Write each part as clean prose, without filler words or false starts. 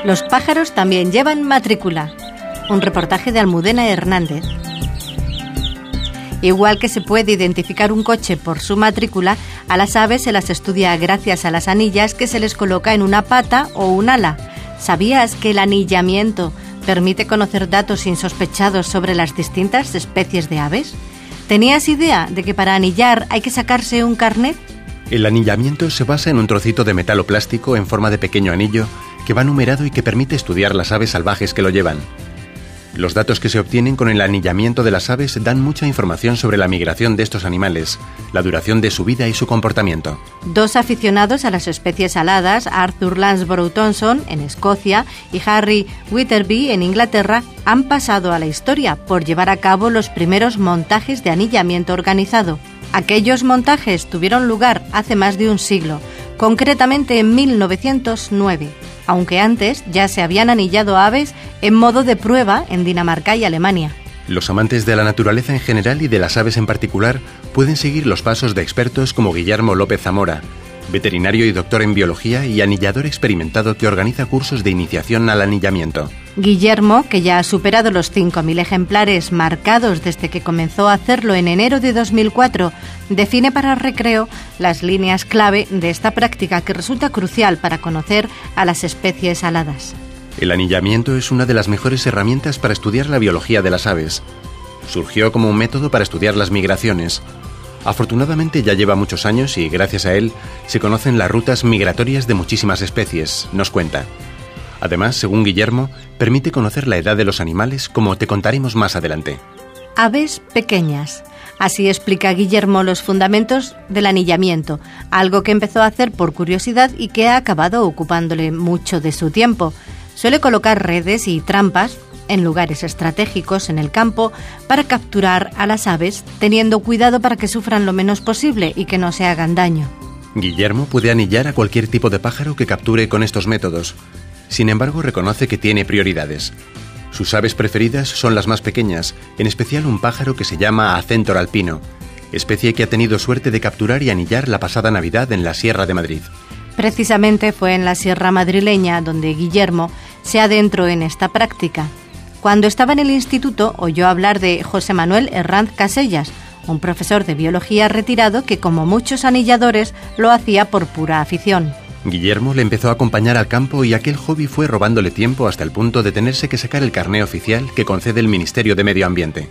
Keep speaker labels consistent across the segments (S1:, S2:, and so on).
S1: Los pájaros también llevan matrícula. Un reportaje de Almudena Hernández. Igual que se puede identificar un coche por su matrícula, a las aves se las estudia gracias a las anillas que se les coloca en una pata o un ala. ¿Sabías que el anillamiento permite conocer datos insospechados sobre las distintas especies de aves? ¿Tenías idea de que para anillar hay que sacarse un carnet?
S2: El anillamiento se basa en un trocito de metal o plástico en forma de pequeño anillo que va numerado y que permite estudiar las aves salvajes que lo llevan. Los datos que se obtienen con el anillamiento de las aves dan mucha información sobre la migración de estos animales, la duración de su vida y su comportamiento.
S1: Dos aficionados a las especies aladas, Arthur Lansborough Thompson, en Escocia, y Harry Witherby, en Inglaterra, han pasado a la historia por llevar a cabo los primeros montajes de anillamiento organizado. Aquellos montajes tuvieron lugar hace más de un siglo, concretamente en 1909. Aunque antes ya se habían anillado aves en modo de prueba en Dinamarca y Alemania.
S2: Los amantes de la naturaleza en general y de las aves en particular pueden seguir los pasos de expertos como Guillermo López Zamora, veterinario y doctor en biología y anillador experimentado que organiza cursos de iniciación al anillamiento.
S1: Guillermo, que ya ha superado los 5.000 ejemplares marcados desde que comenzó a hacerlo en enero de 2004, define para Recreo las líneas clave de esta práctica que resulta crucial para conocer a las especies aladas.
S2: El anillamiento es una de las mejores herramientas para estudiar la biología de las aves. Surgió como un método para estudiar las migraciones. Afortunadamente ya lleva muchos años y gracias a él se conocen las rutas migratorias de muchísimas especies, nos cuenta. Además, según Guillermo, permite conocer la edad de los animales, como te contaremos más adelante.
S1: Aves pequeñas. Así explica Guillermo los fundamentos del anillamiento, algo que empezó a hacer por curiosidad y que ha acabado ocupándole mucho de su tiempo. Suele colocar redes y trampas en lugares estratégicos en el campo para capturar a las aves, teniendo cuidado para que sufran lo menos posible y que no se hagan daño.
S2: Guillermo puede anillar a cualquier tipo de pájaro que capture con estos métodos. Sin embargo, reconoce que tiene prioridades. Sus aves preferidas son las más pequeñas, en especial un pájaro que se llama acéntor alpino, especie que ha tenido suerte de capturar y anillar la pasada Navidad en la Sierra de Madrid.
S1: Precisamente fue en la Sierra madrileña donde Guillermo se adentró en esta práctica. Cuando estaba en el instituto oyó hablar de José Manuel Herranz Casellas, un profesor de biología retirado que, como muchos anilladores, lo hacía por pura afición.
S2: Guillermo le empezó a acompañar al campo y aquel hobby fue robándole tiempo hasta el punto de tenerse que sacar el carné oficial que concede el Ministerio de Medio Ambiente.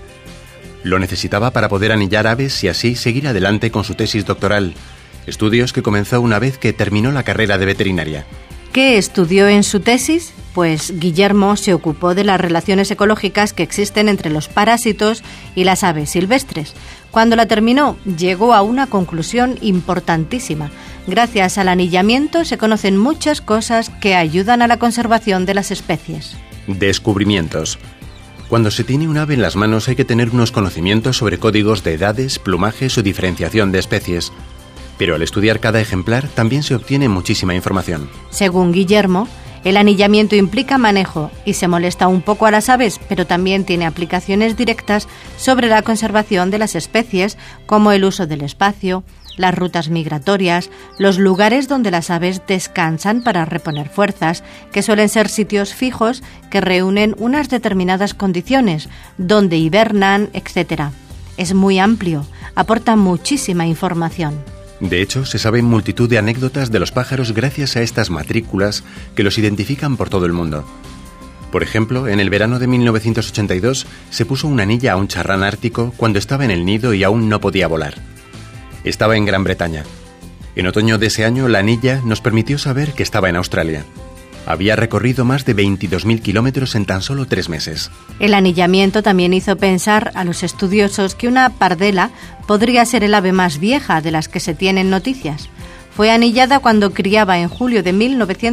S2: Lo necesitaba para poder anillar aves y así seguir adelante con su tesis doctoral, estudios que comenzó una vez que terminó la carrera de veterinaria.
S1: ¿Qué estudió en su tesis? Pues Guillermo se ocupó de las relaciones ecológicas que existen entre los parásitos y las aves silvestres. Cuando la terminó, llegó a una conclusión importantísima. Gracias al anillamiento se conocen muchas cosas que ayudan a la conservación de las especies.
S2: Descubrimientos. Cuando se tiene un ave en las manos hay que tener unos conocimientos sobre códigos de edades, plumajes o diferenciación de especies. Pero al estudiar cada ejemplar también se obtiene muchísima información.
S1: Según Guillermo, el anillamiento implica manejo y se molesta un poco a las aves, pero también tiene aplicaciones directas sobre la conservación de las especies, como el uso del espacio, las rutas migratorias, los lugares donde las aves descansan para reponer fuerzas, que suelen ser sitios fijos que reúnen unas determinadas condiciones, donde hibernan, etc. Es muy amplio, aporta muchísima información.
S2: De hecho, se saben multitud de anécdotas de los pájaros gracias a estas matrículas que los identifican por todo el mundo. Por ejemplo, en el verano de 1982 se puso una anilla a un charrán ártico cuando estaba en el nido y aún no podía volar. Estaba en Gran Bretaña. En otoño de ese año, la anilla nos permitió saber que estaba en Australia. Había recorrido más de 22.000 kilómetros en tan solo 3 meses.
S1: El anillamiento también hizo pensar a los estudiosos que una pardela podría ser el ave más vieja de las que se tienen noticias. Fue anillada cuando criaba en julio de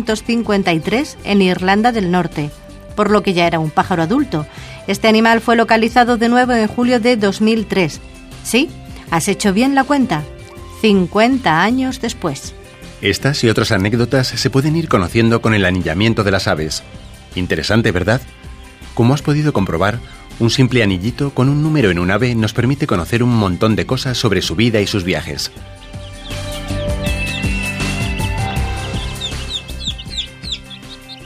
S1: 1953 en Irlanda del Norte, por lo que ya era un pájaro adulto. Este animal fue localizado de nuevo en julio de 2003. Sí, has hecho bien la cuenta. 50 años después.
S2: Estas y otras anécdotas se pueden ir conociendo con el anillamiento de las aves. Interesante, ¿verdad? Como has podido comprobar, un simple anillito con un número en un ave nos permite conocer un montón de cosas sobre su vida y sus viajes.